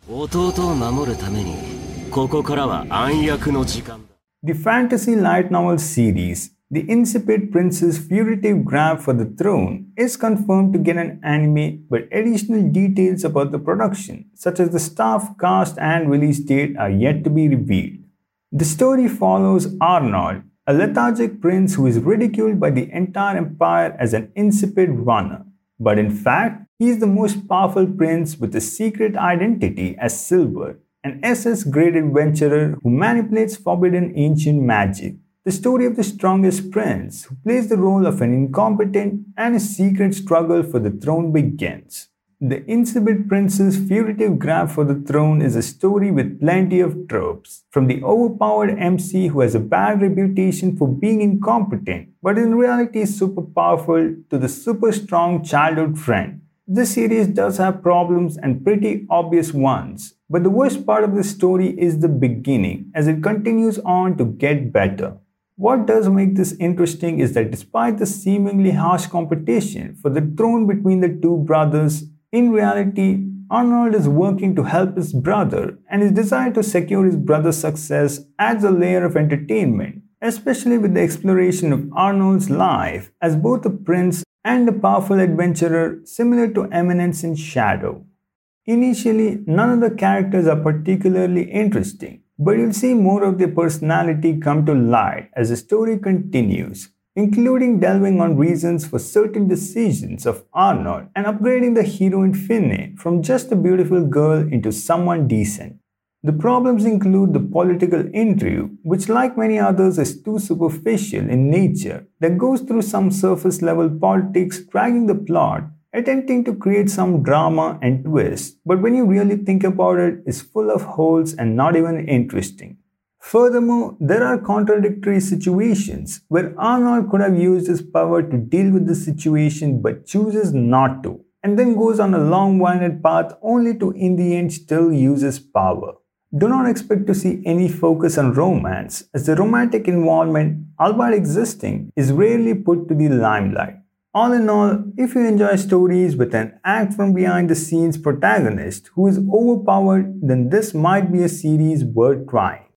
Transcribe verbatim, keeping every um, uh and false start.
弟を守るために、ここからは暗躍の時間だ。 The fantasy light novel series, The Incipit Prince's Fugitive Grab for the Throne, is confirmed to get an anime, but additional details about the production, such as the staff, cast, and release date, are yet to be revealed. The story follows Arnold, a lethargic prince who is ridiculed by the entire empire as an insipid runner. But in fact, he is the most powerful prince with a secret identity as Silver, an S S grade adventurer who manipulates forbidden ancient magic. The story of the strongest prince, who plays the role of an incompetent, and his secret struggle for the throne begins. The Incipit Prince's Fugitive Grab for the Throne is a story with plenty of tropes, from the overpowered M C who has a bad reputation for being incompetent, but in reality is super powerful, to the super strong childhood friend. This series does have problems and pretty obvious ones, but the worst part of the story is the beginning, as it continues on to get better. What does make this interesting is that despite the seemingly harsh competition for the throne between the two brothers, in reality, Arnold is working to help his brother, and his desire to secure his brother's success adds a layer of entertainment, especially with the exploration of Arnold's life as both a prince and a powerful adventurer similar to Eminence in Shadow. Initially, none of the characters are particularly interesting, but you'll see more of their personality come to light as the story continues, including delving on reasons for certain decisions of Arnold and upgrading the heroine Finne from just a beautiful girl into someone decent. The problems include the political intrigue, which like many others is too superficial in nature, that goes through some surface level politics dragging the plot, attempting to create some drama and twist, but when you really think about it, is full of holes and not even interesting. Furthermore, there are contradictory situations where Arnold could have used his power to deal with the situation but chooses not to, and then goes on a long-winded path only to in the end still use his power. Do not expect to see any focus on romance, as the romantic involvement, albeit existing, is rarely put to the limelight. All in all, if you enjoy stories with an act from behind the scenes protagonist who is overpowered, then this might be a series worth trying.